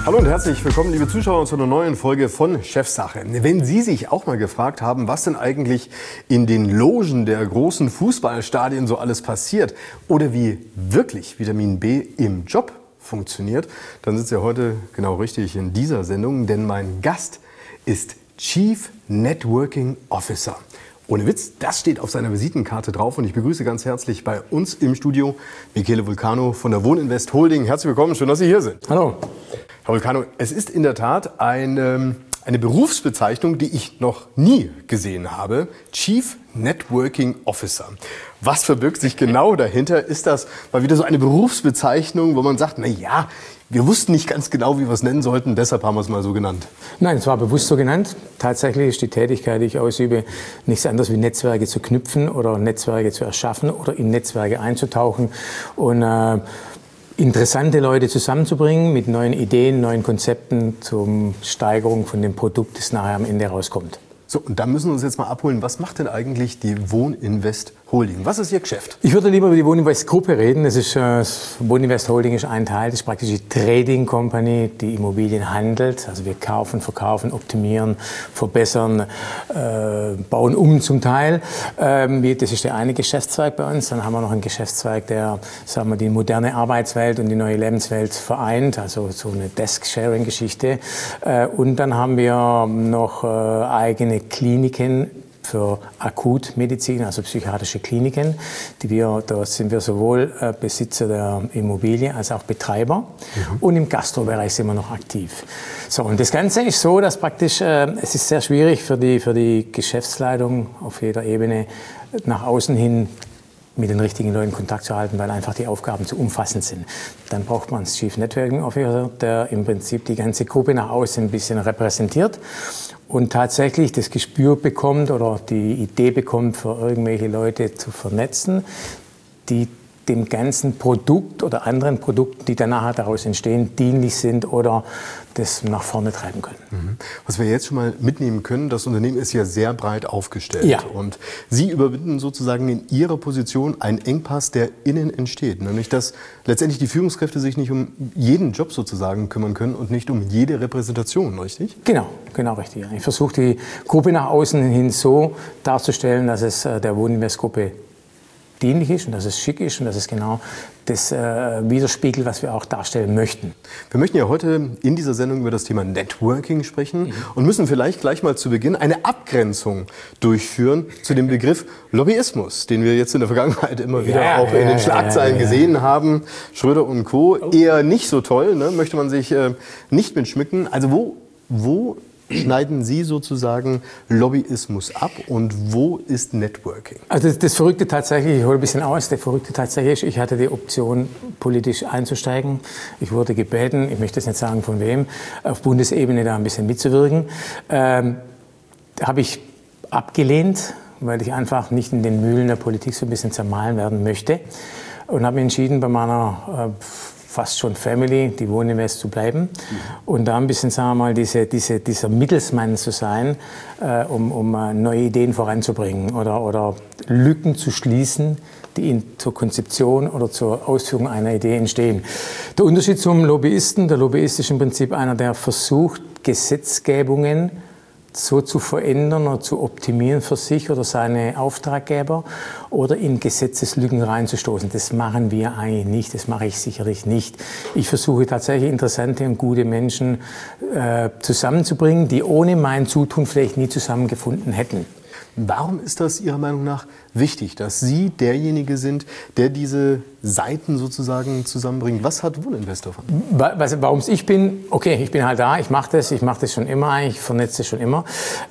Hallo und herzlich willkommen, liebe Zuschauer, zu einer neuen Folge von Chefsache. Wenn Sie sich auch mal gefragt haben, was denn eigentlich in den Logen der großen Fußballstadien so alles passiert oder wie wirklich Vitamin B im Job funktioniert, dann sitzt ihr heute genau richtig in dieser Sendung, denn mein Gast ist Chief Networking Officer. Ohne Witz, das steht auf seiner Visitenkarte drauf und ich begrüße ganz herzlich bei uns im Studio Michele Vulcano von der Wohninvest Holding. Herzlich willkommen, schön, dass Sie hier sind. Hallo. Herr Vulcano, es ist in der Tat eine Berufsbezeichnung, die ich noch nie gesehen habe. Chief Networking Officer. Was verbirgt sich genau dahinter? Ist das mal wieder so eine Berufsbezeichnung, wo man sagt, na ja, wir wussten nicht ganz genau, wie wir es nennen sollten, deshalb haben wir es mal so genannt? Nein, es war bewusst so genannt. Tatsächlich ist die Tätigkeit, die ich ausübe, nichts anderes wie Netzwerke zu knüpfen oder Netzwerke zu erschaffen oder in Netzwerke einzutauchen und interessante Leute zusammenzubringen mit neuen Ideen, neuen Konzepten zur Steigerung von dem Produkt, das nachher am Ende rauskommt. So, und da müssen wir uns jetzt mal abholen. Was macht denn eigentlich die Wohninvest Holding? Was ist Ihr Geschäft? Ich würde lieber über die Wohninvest Gruppe reden. Wohninvest Holding ist ein Teil, das ist praktisch die Trading Company, die Immobilien handelt. Also wir kaufen, verkaufen, optimieren, verbessern, bauen um zum Teil. Das ist der eine Geschäftszweig bei uns. Dann haben wir noch einen Geschäftszweig, der, sagen wir, die moderne Arbeitswelt und die neue Lebenswelt vereint. Also so eine Desk-Sharing-Geschichte. Und dann haben wir noch eigene Kliniken für Akutmedizin, also psychiatrische Kliniken. Da sind wir sowohl Besitzer der Immobilie als auch Betreiber. Und im Gastrobereich sind wir noch aktiv. So, und das Ganze ist so, dass praktisch, es ist sehr schwierig für die Geschäftsleitung auf jeder Ebene nach außen hin mit den richtigen Leuten Kontakt zu halten, weil einfach die Aufgaben zu umfassend sind. Dann braucht man einen Chief Networking Officer, der im Prinzip die ganze Gruppe nach außen ein bisschen repräsentiert und tatsächlich das Gespür bekommt oder die Idee bekommt, für irgendwelche Leute zu vernetzen, die dem ganzen Produkt oder anderen Produkten, die danach daraus entstehen, dienlich sind oder das nach vorne treiben können. Was wir jetzt schon mal mitnehmen können, das Unternehmen ist ja sehr breit aufgestellt. Ja. Und Sie überwinden sozusagen in Ihrer Position einen Engpass, der innen entsteht. Nämlich, dass letztendlich die Führungskräfte sich nicht um jeden Job sozusagen kümmern können und nicht um jede Repräsentation, richtig? Genau richtig. Ich versuche die Gruppe nach außen hin so darzustellen, dass es der Wohninvest-Gruppe dienlich ist und dass es schick ist und dass es genau das widerspiegelt, was wir auch darstellen möchten. Wir möchten ja heute in dieser Sendung über das Thema Networking sprechen und müssen vielleicht gleich mal zu Beginn eine Abgrenzung durchführen zu dem Begriff Lobbyismus, den wir jetzt in der Vergangenheit immer wieder auch in den Schlagzeilen gesehen haben. Schröder und Co. Eher nicht so toll, ne? Möchte man sich nicht mit schmücken. Also wo schneiden Sie sozusagen Lobbyismus ab und wo ist Networking? Also das Verrückte tatsächlich, ich hole ein bisschen aus, der Verrückte tatsächlich, ich hatte die Option, politisch einzusteigen. Ich wurde gebeten, ich möchte jetzt nicht sagen von wem, auf Bundesebene da ein bisschen mitzuwirken. Habe ich abgelehnt, weil ich einfach nicht in den Mühlen der Politik so ein bisschen zermahlen werden möchte und habe mich entschieden, bei meiner fast schon Family, die Wohninvest zu bleiben und da ein bisschen, sagen wir mal, dieser Mittelsmann zu sein, um neue Ideen voranzubringen oder Lücken zu schließen, die zur Konzeption oder zur Ausführung einer Idee entstehen. Der Unterschied zum Lobbyisten, der Lobbyist ist im Prinzip einer, der versucht, Gesetzgebungen so zu verändern oder zu optimieren für sich oder seine Auftraggeber oder in Gesetzeslücken reinzustoßen. Das machen wir eigentlich nicht, das mache ich sicherlich nicht. Ich versuche tatsächlich interessante und gute Menschen zusammenzubringen, die ohne mein Zutun vielleicht nie zusammengefunden hätten. Warum ist das Ihrer Meinung nach wichtig, dass Sie derjenige sind, der diese Seiten sozusagen zusammenbringt? Was hat Wohninvest davon? Warum es ich bin? Okay, ich bin halt da, ich mache das schon immer, ich vernetze schon immer.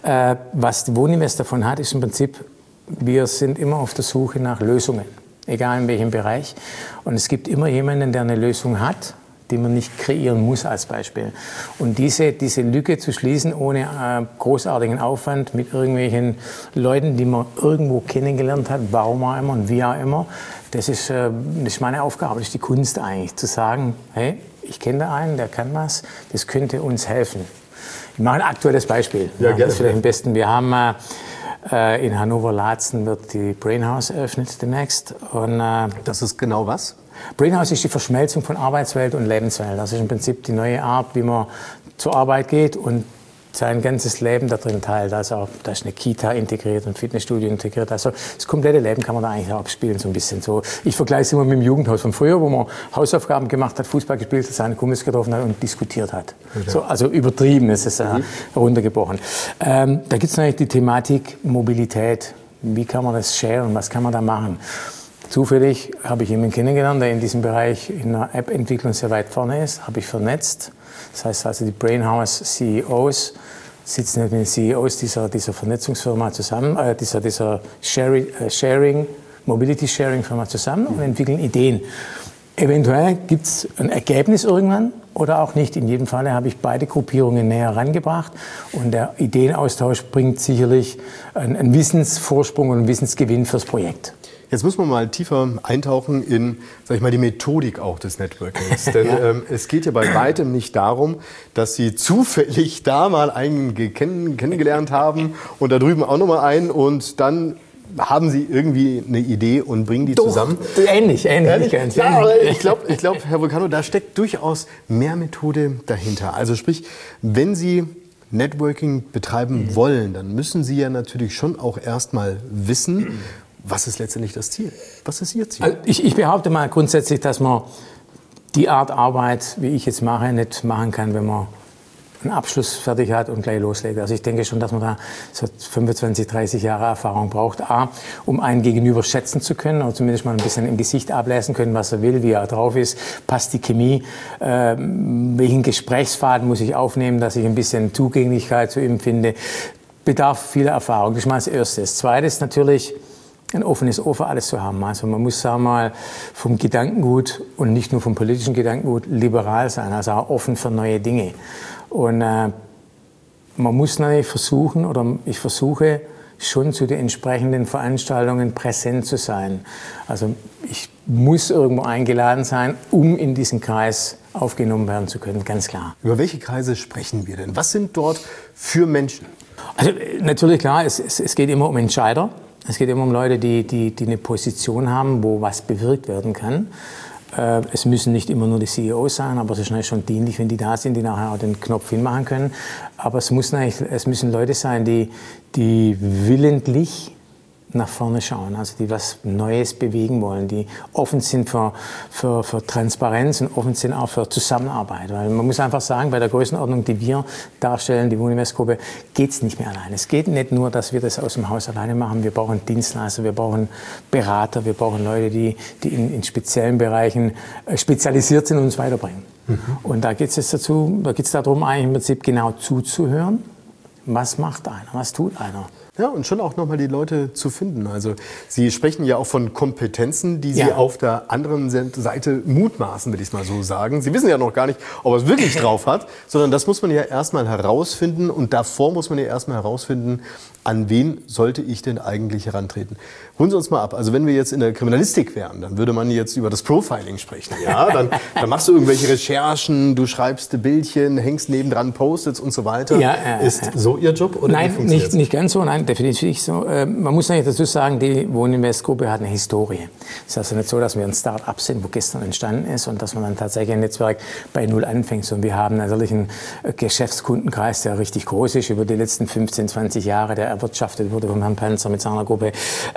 Was die Wohninvest davon hat, ist im Prinzip, wir sind immer auf der Suche nach Lösungen, egal in welchem Bereich. Und es gibt immer jemanden, der eine Lösung hat, die man nicht kreieren muss als Beispiel. Und diese Lücke zu schließen ohne großartigen Aufwand mit irgendwelchen Leuten, die man irgendwo kennengelernt hat, warum auch immer und wie auch immer, das ist meine Aufgabe, das ist die Kunst eigentlich, zu sagen, hey, ich kenne da einen, der kann was, das könnte uns helfen. Ich mache ein aktuelles Beispiel. Ja, gerne. Das ist vielleicht am besten. Wir haben in Hannover-Laatzen wird die Brainhouse eröffnet demnächst. Und, das ist genau was? Brainhouse ist die Verschmelzung von Arbeitswelt und Lebenswelt. Das ist im Prinzip die neue Art, wie man zur Arbeit geht und sein ganzes Leben da drin teilt. Also da ist eine Kita integriert, ein Fitnessstudio integriert. Also das komplette Leben kann man da eigentlich auch abspielen, so ein bisschen so. Ich vergleiche es immer mit dem Jugendhaus von früher, wo man Hausaufgaben gemacht hat, Fußball gespielt hat, seine Kumpels getroffen hat und diskutiert hat. Okay. So, also übertrieben ist es heruntergebrochen. Da gibt es natürlich die Thematik Mobilität. Wie kann man das sharen? Was kann man da machen? Zufällig habe ich jemanden kennengelernt, der in diesem Bereich in der App-Entwicklung sehr weit vorne ist, habe ich vernetzt. Das heißt also, die Brainhouse CEOs sitzen mit den CEOs dieser Vernetzungsfirma zusammen, dieser Mobility-Sharing-Firma zusammen und entwickeln Ideen. Eventuell gibt es ein Ergebnis irgendwann oder auch nicht. In jedem Fall habe ich beide Gruppierungen näher herangebracht und der Ideenaustausch bringt sicherlich einen Wissensvorsprung und einen Wissensgewinn fürs Projekt. Jetzt muss man mal tiefer eintauchen in, sag ich mal, die Methodik auch des Networkings. Denn es geht ja bei weitem nicht darum, dass Sie zufällig da mal einen kennengelernt haben und da drüben auch noch mal einen und dann haben Sie irgendwie eine Idee und bringen die zusammen. Ähnlich. Ja, aber ich glaube, Herr Vulcano, da steckt durchaus mehr Methode dahinter. Also sprich, wenn Sie Networking betreiben wollen, dann müssen Sie ja natürlich schon auch erstmal wissen, was ist letztendlich das Ziel? Was ist Ihr Ziel? Also ich behaupte mal grundsätzlich, dass man die Art Arbeit, wie ich jetzt mache, nicht machen kann, wenn man einen Abschluss fertig hat und gleich loslegt. Also ich denke schon, dass man da so 25, 30 Jahre Erfahrung braucht. A, um einen Gegenüber schätzen zu können, oder zumindest mal ein bisschen im Gesicht ablesen können, was er will, wie er drauf ist, passt die Chemie, welchen Gesprächsfaden muss ich aufnehmen, dass ich ein bisschen Zugänglichkeit zu ihm finde. Bedarf vieler Erfahrung. Das ist mal das Erste. Das Zweite ist natürlich, ein offenes Ohr für alles zu haben. Also man muss, sagen wir mal, vom Gedankengut und nicht nur vom politischen Gedankengut liberal sein, also auch offen für neue Dinge. Und man muss natürlich versuchen, oder ich versuche schon zu den entsprechenden Veranstaltungen präsent zu sein. Also ich muss irgendwo eingeladen sein, um in diesen Kreis aufgenommen werden zu können, ganz klar. Über welche Kreise sprechen wir denn? Was sind dort für Menschen? Also natürlich klar, es geht immer um Entscheider. Es geht immer um Leute, die eine Position haben, wo was bewirkt werden kann. Es müssen nicht immer nur die CEOs sein, aber es ist natürlich schon dienlich, wenn die da sind, die nachher auch den Knopf hinmachen können. Aber es müssen Leute sein, die willentlich nach vorne schauen, also die was Neues bewegen wollen, die offen sind für Transparenz und offen sind auch für Zusammenarbeit. Weil man muss einfach sagen, bei der Größenordnung, die wir darstellen, die Wunivest-Gruppe, geht es nicht mehr allein. Es geht nicht nur, dass wir das aus dem Haus alleine machen. Wir brauchen Dienstleister, wir brauchen Berater, wir brauchen Leute, die in speziellen Bereichen spezialisiert sind und uns weiterbringen. Mhm. Und da geht es darum, eigentlich im Prinzip genau zuzuhören. Was macht einer? Was tut einer? Ja, und schon auch nochmal die Leute zu finden. Also Sie sprechen ja auch von Kompetenzen, die Sie auf der anderen Seite mutmaßen, will ich es mal so sagen. Sie wissen ja noch gar nicht, ob er es wirklich drauf hat, sondern das muss man ja erstmal herausfinden und davor muss man ja erstmal herausfinden, an wen sollte ich denn eigentlich herantreten. Holen Sie uns mal ab. Also wenn wir jetzt in der Kriminalistik wären, dann würde man jetzt über das Profiling sprechen. Ja, dann machst du irgendwelche Recherchen, du schreibst Bildchen, hängst nebendran Post-its und so weiter. Ist so Ihr Job? Oder nein, nicht ganz so. Nein, definitiv nicht so. Man muss eigentlich dazu sagen, die Wohninvest-Gruppe hat eine Historie. Es ist also nicht so, dass wir ein Start-up sind, wo gestern entstanden ist und dass man dann tatsächlich ein Netzwerk bei Null anfängt. Sondern wir haben natürlich einen Geschäftskundenkreis, der richtig groß ist, über die letzten 15, 20 Jahre, der erwirtschaftet wurde von Herrn Panzer mit seiner Gruppe.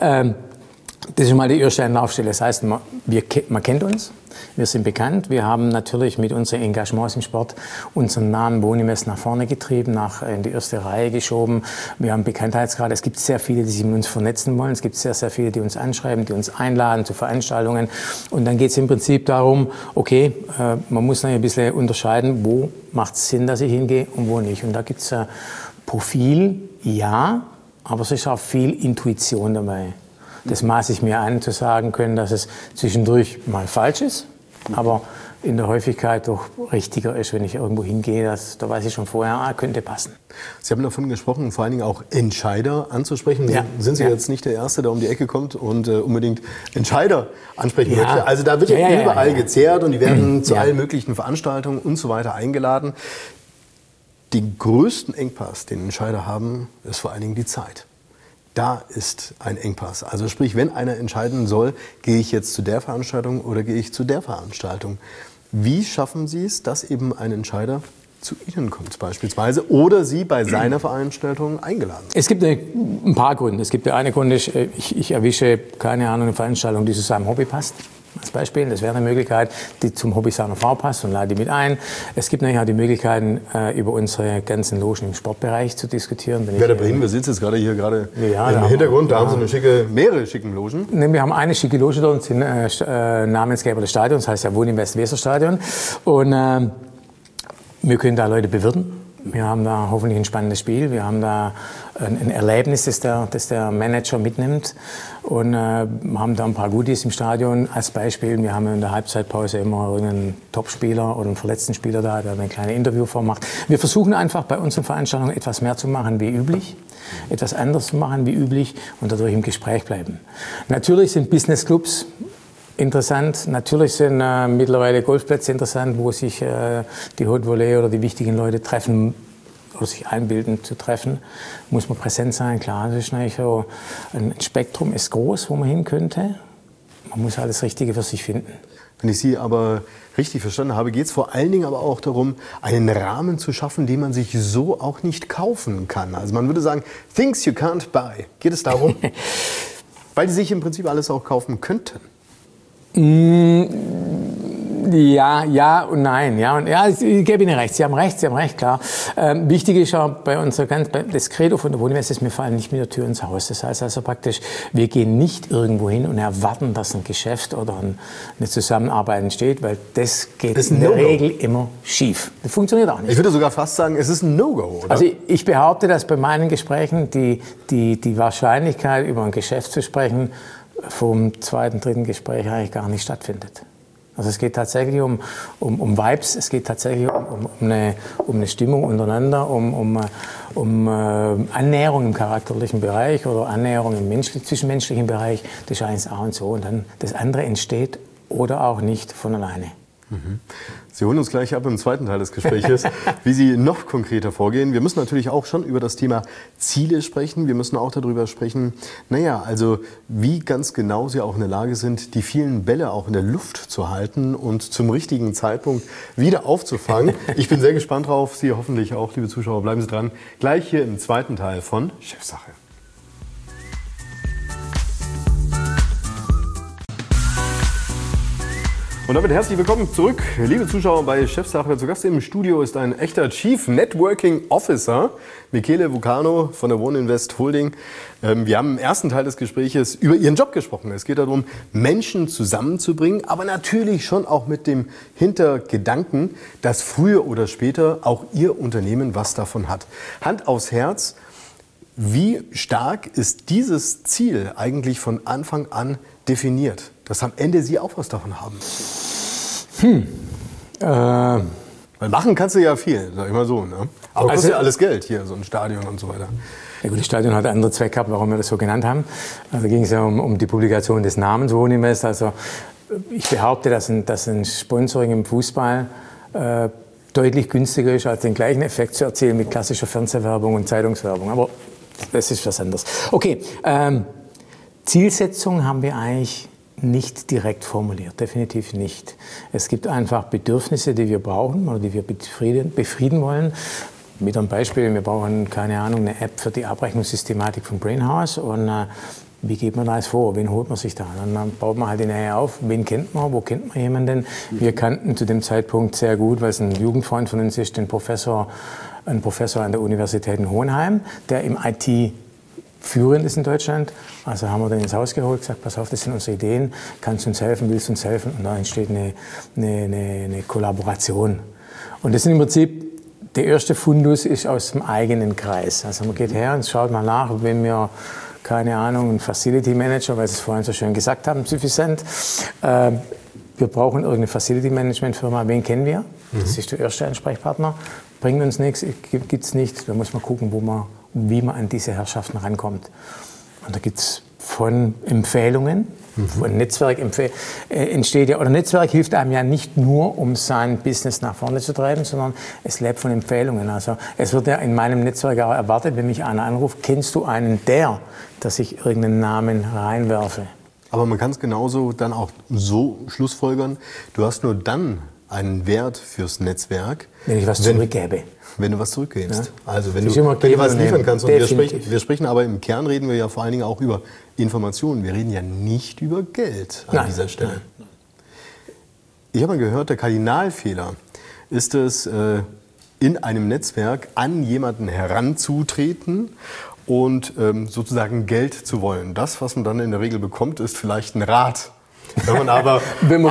Das ist mal die erste Anlaufstelle. Das heißt, man kennt uns, wir sind bekannt. Wir haben natürlich mit unseren Engagements im Sport unseren Namen Wohninvest nach vorne getrieben, in die erste Reihe geschoben. Wir haben Bekanntheitsgrad. Es gibt sehr viele, die sich mit uns vernetzen wollen. Es gibt sehr, sehr viele, die uns anschreiben, die uns einladen zu Veranstaltungen. Und dann geht es im Prinzip darum, okay, man muss ein bisschen unterscheiden, wo macht es Sinn, dass ich hingehe und wo nicht. Und da gibt es Profil, ja, aber es ist auch viel Intuition dabei. Das maße ich mir an, zu sagen können, dass es zwischendurch mal falsch ist, aber in der Häufigkeit doch richtiger ist, wenn ich irgendwo hingehe. Da weiß ich schon vorher, könnte passen. Sie haben davon gesprochen, vor allen Dingen auch Entscheider anzusprechen. Ja. Sind Sie jetzt nicht der Erste, der um die Ecke kommt und unbedingt Entscheider ansprechen möchte? Also da wird ja überall gezerrt und die werden zu allen möglichen Veranstaltungen und so weiter eingeladen. Den größten Engpass, den Entscheider haben, ist vor allen Dingen die Zeit. da ist ein Engpass. Also sprich, wenn einer entscheiden soll, gehe ich jetzt zu der Veranstaltung oder gehe ich zu der Veranstaltung. Wie schaffen Sie es, dass eben ein Entscheider zu Ihnen kommt beispielsweise oder Sie bei seiner Veranstaltung eingeladen sind? Es gibt ein paar Gründe. Es gibt der eine Grund, ich erwische, keine Ahnung, eine Veranstaltung, die zu seinem Hobby passt. Als Beispiel, das wäre eine Möglichkeit, die zum Hobby seiner Frau passt und lade die mit ein. Es gibt natürlich auch die Möglichkeiten, über unsere ganzen Logen im Sportbereich zu diskutieren. Wer bei Ihnen, wir sitzen jetzt gerade im Hintergrund, da haben Sie mehrere schicken Logen. Ne, wir haben eine schicke Loge dort und sind Namensgeber des Stadions, das heißt ja Wohninvest Weserstadion. Und wir können da Leute bewirten. Wir haben da hoffentlich ein spannendes Spiel. Wir haben da ein Erlebnis, das der Manager mitnimmt. Und haben da ein paar Goodies im Stadion. Als Beispiel, wir haben in der Halbzeitpause immer irgendeinen Topspieler oder einen verletzten Spieler da, der eine kleine Interviewform macht. Wir versuchen einfach bei unseren Veranstaltungen etwas mehr zu machen wie üblich, etwas anders zu machen wie üblich und dadurch im Gespräch bleiben. Natürlich sind Businessclubs interessant. Natürlich sind mittlerweile Golfplätze interessant, wo sich die Haute Volée oder die wichtigen Leute treffen oder sich einbilden zu treffen. Muss man präsent sein, klar. Das ist natürlich so, ein Spektrum ist groß, wo man hin könnte. Man muss halt das Richtige für sich finden. Wenn ich Sie aber richtig verstanden habe, geht es vor allen Dingen aber auch darum, einen Rahmen zu schaffen, den man sich so auch nicht kaufen kann. Also man würde sagen, things you can't buy. Geht es darum? Weil die sich im Prinzip alles auch kaufen könnten. Ja und nein. Ja, ich gebe Ihnen recht. Sie haben recht, klar. Wichtig ist ja bei das Credo von der Wohninvest ist, wir fallen nicht mit der Tür ins Haus. Das heißt also praktisch, wir gehen nicht irgendwo hin und erwarten, dass ein Geschäft oder eine Zusammenarbeit entsteht, weil das geht in der Regel immer schief. Das funktioniert auch nicht. Ich würde sogar fast sagen, es ist ein No-Go, oder? Also ich behaupte, dass bei meinen Gesprächen die Wahrscheinlichkeit, über ein Geschäft zu sprechen, vom zweiten, dritten Gespräch eigentlich gar nicht stattfindet. Also es geht tatsächlich um Vibes, es geht tatsächlich um eine Stimmung untereinander, um Annäherung im charakterlichen Bereich oder Annäherung im zwischenmenschlichen Bereich. Das ist eins A und O. Und dann das andere entsteht oder auch nicht von alleine. Sie holen uns gleich ab im zweiten Teil des Gespräches, wie Sie noch konkreter vorgehen. Wir müssen natürlich auch schon über das Thema Ziele sprechen. Wir müssen auch darüber sprechen, also wie ganz genau Sie auch in der Lage sind, die vielen Bälle auch in der Luft zu halten und zum richtigen Zeitpunkt wieder aufzufangen. Ich bin sehr gespannt drauf. Sie hoffentlich auch, liebe Zuschauer. Bleiben Sie dran. Gleich hier im zweiten Teil von Chefsache. Und damit herzlich willkommen zurück, liebe Zuschauer bei Chefsache. Zu Gast im Studio ist ein echter Chief Networking Officer, Michele Vulcano von der Wohninvest Holding. Wir haben im ersten Teil des Gespräches über Ihren Job gesprochen. Es geht darum, Menschen zusammenzubringen, aber natürlich schon auch mit dem Hintergedanken, dass früher oder später auch Ihr Unternehmen was davon hat. Hand aufs Herz, wie stark ist dieses Ziel eigentlich von Anfang an definiert, dass am Ende Sie auch was davon haben? Weil machen kannst du ja viel, sag ich mal so. Ne? Aber kostet ja alles Geld hier, so ein Stadion und so weiter. Ja gut, das Stadion hat einen anderen Zweck gehabt, warum wir das so genannt haben. Also ging es ja um die Publikation des Namens Wohninvest. Also ich behaupte, dass ein Sponsoring im Fußball deutlich günstiger ist, als den gleichen Effekt zu erzielen mit klassischer Fernsehwerbung und Zeitungswerbung. Aber das ist was anderes. Okay, Zielsetzung haben wir eigentlich nicht direkt formuliert, definitiv nicht. Es gibt einfach Bedürfnisse, die wir brauchen oder die wir befrieden wollen. Mit einem Beispiel, wir brauchen, keine Ahnung, eine App für die Abrechnungssystematik von Brainhouse und wie geht man das vor? Wen holt man sich da? Dann baut man halt die Nähe auf. Wen kennt man? Wo kennt man jemanden? Wir kannten zu dem Zeitpunkt sehr gut, weil es ein Jugendfreund von uns ist, ein Professor an der Universität in Hohenheim, der im IT führend ist in Deutschland. Also haben wir den ins Haus geholt, gesagt, pass auf, das sind unsere Ideen, kannst du uns helfen, willst du uns helfen? Und da entsteht eine Kollaboration. Und das ist im Prinzip, der erste Fundus ist aus dem eigenen Kreis. Also man geht her und schaut mal nach, wenn wir, keine Ahnung, einen Facility Manager, weil Sie es vorhin so schön gesagt haben, suffisant, wir brauchen irgendeine Facility Management Firma, wen kennen wir? Das ist der erste Ansprechpartner. Bringt uns nichts, gibt's nicht, da muss man gucken, wie man an diese Herrschaften rankommt. Und da gibt es von Empfehlungen. Ein Netzwerk entsteht ja, oder Netzwerk hilft einem ja nicht nur, um sein Business nach vorne zu treiben, sondern es lebt von Empfehlungen. Also es wird ja in meinem Netzwerk auch erwartet, wenn mich einer anruft, kennst du einen dass ich irgendeinen Namen reinwerfe. Aber man kann es genauso dann auch so schlussfolgern, du hast nur dann einen Wert fürs Netzwerk, wenn ich was zurückgebe. Wenn du was zurückgibst. Ja. Also wenn du was liefern kannst. Und wir sprechen aber im Kern, reden wir ja vor allen Dingen auch über Informationen. Wir reden ja nicht über Geld an dieser Stelle. Nein. Ich habe mal gehört, der Kardinalfehler ist es, in einem Netzwerk an jemanden heranzutreten und sozusagen Geld zu wollen. Das, was man dann in der Regel bekommt, ist vielleicht ein Rat. Wenn man aber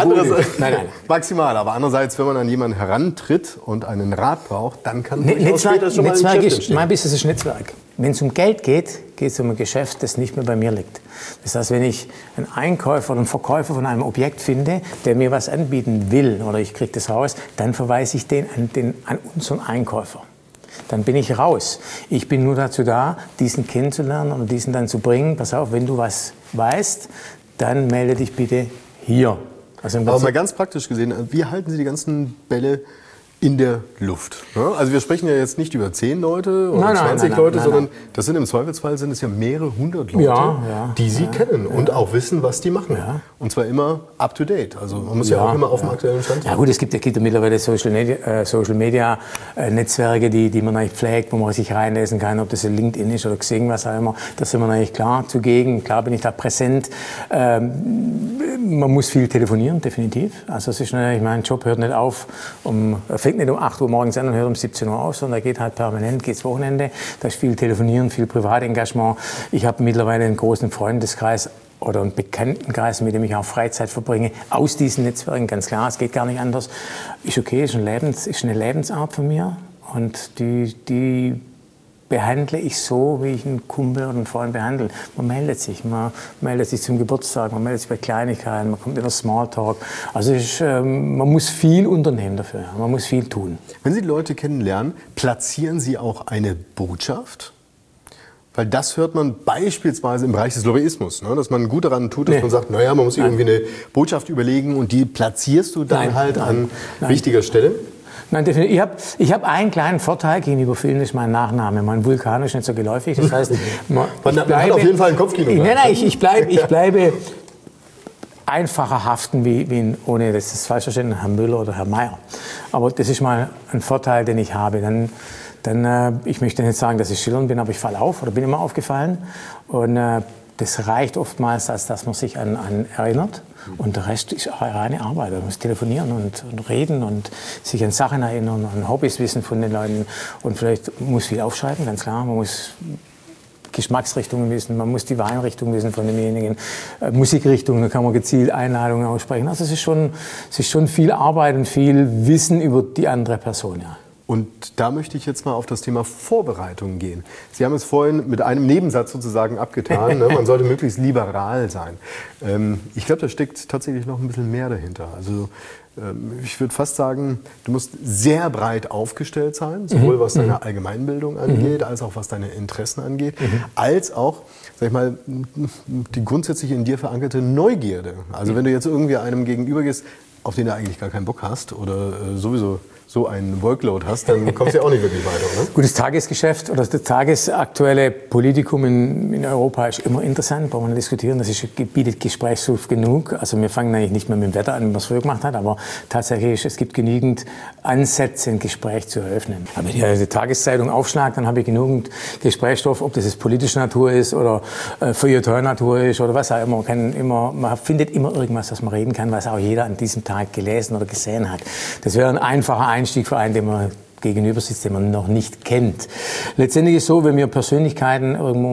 maximal, aber andererseits, wenn man an jemanden herantritt und einen Rat braucht, dann kann Netzwerk schon mal ein Geschäft entstehen. Mein Business ist Netzwerk. Wenn es um Geld geht, geht es um ein Geschäft, das nicht mehr bei mir liegt. Das heißt, wenn ich einen Einkäufer oder einen Verkäufer von einem Objekt finde, der mir was anbieten will oder ich kriege das raus, dann verweise ich den an unseren Einkäufer. Dann bin ich raus. Ich bin nur dazu da, diesen kennenzulernen und diesen dann zu bringen. Pass auf, wenn du was weißt, dann melde dich bitte hier. Also aber mal ganz praktisch gesehen, wie halten Sie die ganzen Bälle in der Luft? Also wir sprechen ja jetzt nicht über 10 Leute oder 20 Leute, sondern das sind im Zweifelsfall sind es ja mehrere hundert Leute, die Sie kennen und auch wissen, was die machen. Ja. Und zwar immer up to date. Also man muss ja auch immer auf dem aktuellen Stand sein. Ja gut, es gibt ja mittlerweile Social Media Netzwerke, die man eigentlich pflegt, wo man sich reinlesen kann, ob das LinkedIn ist oder Xing, was auch immer. Da sind wir eigentlich klar zugegen. Klar bin ich da präsent. Man muss viel telefonieren, definitiv. Also es ist mein Job hört nicht auf, fängt nicht um 8 Uhr morgens an und hört um 17 Uhr auf, sondern geht halt permanent, geht's Wochenende. Da ist viel Telefonieren, viel Privatengagement. Ich habe mittlerweile einen großen Freundeskreis oder einen Bekanntenkreis, mit dem ich auch Freizeit verbringe, aus diesen Netzwerken, ganz klar, es geht gar nicht anders. Ist okay, ist eine Lebensart von mir und die behandle ich so, wie ich einen Kumpel oder einen Freund behandle. Man meldet sich zum Geburtstag, man meldet sich bei Kleinigkeiten, man kommt in den Smalltalk. Also man muss viel unternehmen dafür, man muss viel tun. Wenn Sie die Leute kennenlernen, platzieren Sie auch eine Botschaft? Weil das hört man beispielsweise im Bereich des Lobbyismus, ne? Dass man gut daran tut, dass man sagt, naja, man muss sich irgendwie eine Botschaft überlegen und die platzierst du dann an wichtiger Stelle? Nein, definitiv. Ich hab einen kleinen Vorteil gegenüber vielen, ist mein Nachname. Mein Vulkan ist nicht so geläufig. Das heißt, man hat auf jeden Fall ein Kopfkino. Nein, ich bleibe einfacher haften wie ohne das ist falsch verstanden, Herr Müller oder Herr Meier. Aber das ist mal ein Vorteil, den ich habe. Ich möchte nicht sagen, dass ich schillernd bin, aber ich falle auf oder bin immer aufgefallen. Und das reicht oftmals, als dass man sich an erinnert. Und der Rest ist reine Arbeit. Man muss telefonieren und reden und sich an Sachen erinnern und Hobbys wissen von den Leuten. Und vielleicht muss viel aufschreiben, ganz klar. Man muss Geschmacksrichtungen wissen, man muss die Weinrichtung wissen von demjenigen, Musikrichtungen, da kann man gezielt Einladungen aussprechen. Also es ist schon viel Arbeit und viel Wissen über die andere Person, ja. Und da möchte ich jetzt mal auf das Thema Vorbereitung gehen. Sie haben es vorhin mit einem Nebensatz sozusagen abgetan, ne? Man sollte möglichst liberal sein. Ich glaube, da steckt tatsächlich noch ein bisschen mehr dahinter. Also ich würde fast sagen, du musst sehr breit aufgestellt sein, sowohl was deine Allgemeinbildung angeht, als auch was deine Interessen angeht, als auch, sag ich mal, die grundsätzlich in dir verankerte Neugierde. Also wenn du jetzt irgendwie einem gegenübergehst, auf den du eigentlich gar keinen Bock hast oder sowieso so einen Workload hast, dann kommst du ja auch nicht wirklich weiter, oder? Gutes Tagesgeschäft oder das tagesaktuelle Politikum in Europa ist immer interessant, brauchen wir diskutieren. Das bietet Gesprächsstoff genug. Also wir fangen eigentlich nicht mehr mit dem Wetter an, wie man es früher gemacht hat, aber tatsächlich, es gibt genügend Ansätze, ein Gespräch zu eröffnen. Aber wenn ich die Tageszeitung aufschlage, dann habe ich genügend Gesprächsstoff, ob das jetzt politische Natur ist oder Feuilleton-Natur ist oder was auch immer. Man findet immer irgendwas, was man reden kann, was auch jeder an diesem Tag gelesen oder gesehen hat. Das wäre ein einfacher Einstieg für einen, den man gegenüber sitzt, den man noch nicht kennt. Letztendlich ist es so, wenn ich Persönlichkeiten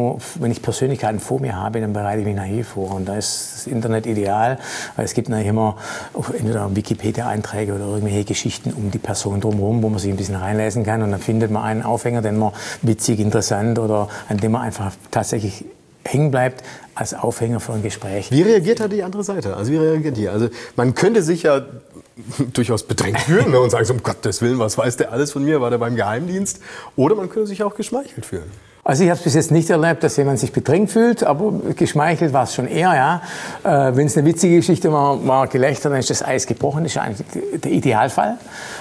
vor mir habe, dann bereite ich mich nachher vor. Und da ist das Internet ideal, weil es gibt nachher immer entweder Wikipedia-Einträge oder irgendwelche Geschichten um die Person drumherum, wo man sich ein bisschen reinlesen kann. Und dann findet man einen Aufhänger, den man witzig, interessant oder an dem man einfach tatsächlich hängen bleibt als Aufhänger für ein Gespräch. Wie reagiert da die andere Seite? Also wie reagiert die? Also man könnte sich ja durchaus bedrängt fühlen, ne, und sagen, so, um Gottes Willen, was weiß der alles von mir, war der beim Geheimdienst? Oder man könnte sich auch geschmeichelt fühlen. Also ich habe es bis jetzt nicht erlebt, dass jemand sich bedrängt fühlt, aber geschmeichelt war es schon eher, ja. Wenn es eine witzige Geschichte war Gelächter, dann ist das Eis gebrochen, das ist eigentlich der Idealfall.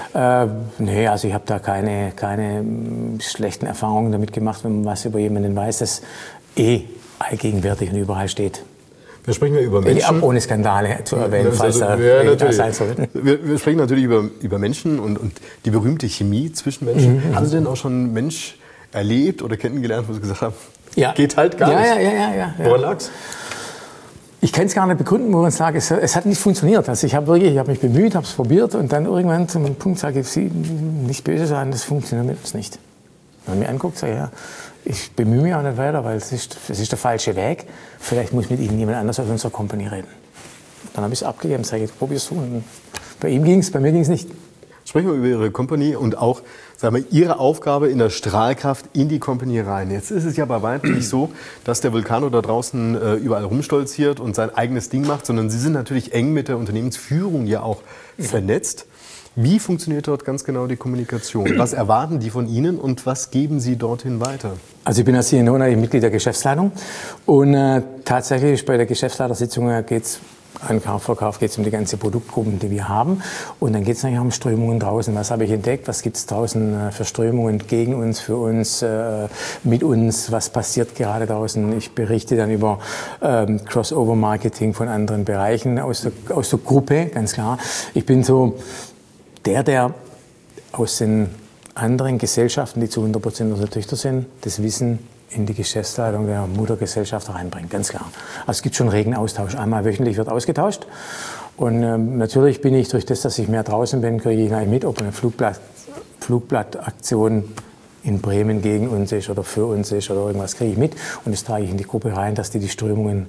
Nee, also ich habe da keine schlechten Erfahrungen damit gemacht, wenn man was über jemanden weiß, das allgegenwärtig und überall steht. Wir sprechen ja über Menschen. Ohne Skandale zu erwähnen, falls da sein sollten. Wir sprechen natürlich über Menschen und die berühmte Chemie zwischen Menschen. Haben Sie denn auch schon einen Mensch erlebt oder kennengelernt, wo Sie gesagt haben, geht halt gar nicht? Ja. Woran lag's? Ich kann es gar nicht begründen, woran es lag. Es hat nicht funktioniert. Also ich habe mich bemüht, habe es probiert und dann irgendwann zu einem Punkt sage ich, Sie nicht böse sein, das funktioniert mit uns nicht. Wenn man mir anguckt, sage ich, ja, ich bemühe mich auch nicht weiter, weil es ist der falsche Weg. Vielleicht muss mit Ihnen jemand anders aus unserer Company reden. Dann habe ich es abgegeben, sage ich, probier's du. Und bei ihm ging es, bei mir ging es nicht. Sprechen wir über Ihre Company und auch, sagen wir, Ihre Aufgabe in der Strahlkraft in die Company rein. Jetzt ist es ja bei weitem nicht so, dass der Vulcano da draußen überall rumstolziert und sein eigenes Ding macht, sondern Sie sind natürlich eng mit der Unternehmensführung ja auch vernetzt. Wie funktioniert dort ganz genau die Kommunikation? Was erwarten die von Ihnen und was geben Sie dorthin weiter? Also ich bin als CNO Mitglied der Geschäftsleitung und tatsächlich bei der Geschäftsleitersitzung geht's an Kaufverkauf geht es um die ganze Produktgruppen, die wir haben. Und dann geht es natürlich auch um Strömungen draußen. Was habe ich entdeckt? Was gibt es draußen für Strömungen gegen uns, für uns, mit uns? Was passiert gerade draußen? Ich berichte dann über Crossover-Marketing von anderen Bereichen aus der Gruppe, ganz klar. Ich bin so der aus den anderen Gesellschaften, die zu 100% unsere Töchter sind, das Wissen in die Geschäftsleitung der Muttergesellschaft reinbringen, ganz klar. Also es gibt schon regen Austausch. Einmal wöchentlich wird ausgetauscht. Und natürlich bin ich durch das, dass ich mehr draußen bin, kriege ich mit, ob eine Flugblattaktion in Bremen gegen uns ist oder für uns ist oder irgendwas, kriege ich mit. Und das trage ich in die Gruppe rein, dass die Strömungen,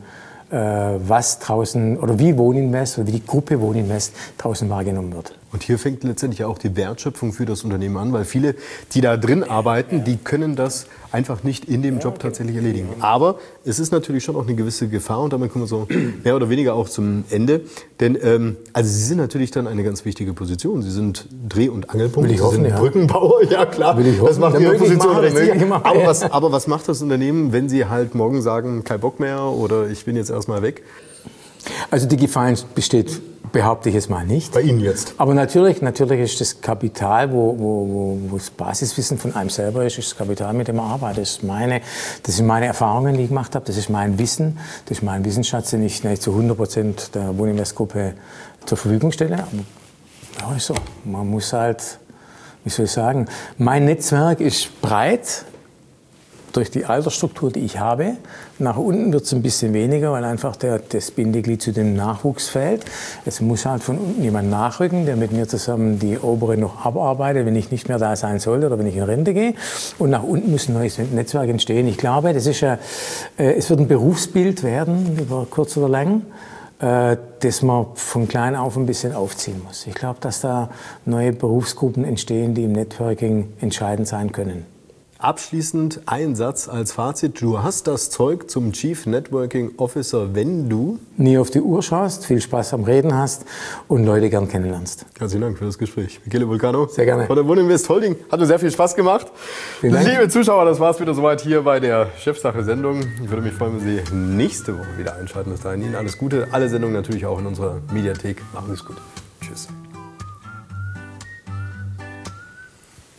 was draußen oder wie Wohninvest oder wie die Gruppe Wohninvest draußen wahrgenommen wird. Und hier fängt letztendlich auch die Wertschöpfung für das Unternehmen an, weil viele, die da drin arbeiten, die können das einfach nicht in dem Job tatsächlich erledigen. Aber es ist natürlich schon auch eine gewisse Gefahr und damit kommen wir so mehr oder weniger auch zum Ende. Denn also Sie sind natürlich dann eine ganz wichtige Position. Sie sind Dreh- und Angelpunkt, Sie sind Brückenbauer, ja klar, das macht Ihre Position richtig. Aber was macht das Unternehmen, wenn Sie halt morgen sagen, kein Bock mehr oder ich bin jetzt erstmal weg? Also die Gefahr besteht, behaupte ich jetzt mal nicht. Bei Ihnen jetzt? Aber natürlich ist das Kapital, wo das Basiswissen von einem selber ist das Kapital, mit dem man arbeitet. Das sind meine Erfahrungen, die ich gemacht habe. Das ist mein Wissen, das ist mein Wissensschatz, den ich nicht zu 100% der Wohninvest-Gruppe zur Verfügung stelle. Aber ja, ist so. Man muss halt, wie soll ich sagen, mein Netzwerk ist breit. Durch die Altersstruktur, die ich habe. Nach unten wird es ein bisschen weniger, weil einfach das Bindeglied zu dem Nachwuchs fehlt. Es muss halt von unten jemand nachrücken, der mit mir zusammen die obere noch abarbeitet, wenn ich nicht mehr da sein sollte oder wenn ich in Rente gehe. Und nach unten muss ein neues Netzwerk entstehen. Ich glaube, es wird ein Berufsbild werden, über kurz oder lang, das man von klein auf ein bisschen aufziehen muss. Ich glaube, dass da neue Berufsgruppen entstehen, die im Networking entscheidend sein können. Abschließend ein Satz als Fazit. Du hast das Zeug zum Chief Networking Officer, wenn du nie auf die Uhr schaust, viel Spaß am Reden hast und Leute gern kennenlernst. Herzlichen Dank für das Gespräch. Michele Vulcano. Sehr gerne. Von der Wohninvest Holding. Hat mir sehr viel Spaß gemacht. Vielen Dank. Liebe Zuschauer, das war es wieder soweit hier bei der Chefsache-Sendung. Ich würde mich freuen, wenn Sie nächste Woche wieder einschalten. Bis dahin Ihnen alles Gute. Alle Sendungen natürlich auch in unserer Mediathek. Machen Sie es gut. Tschüss.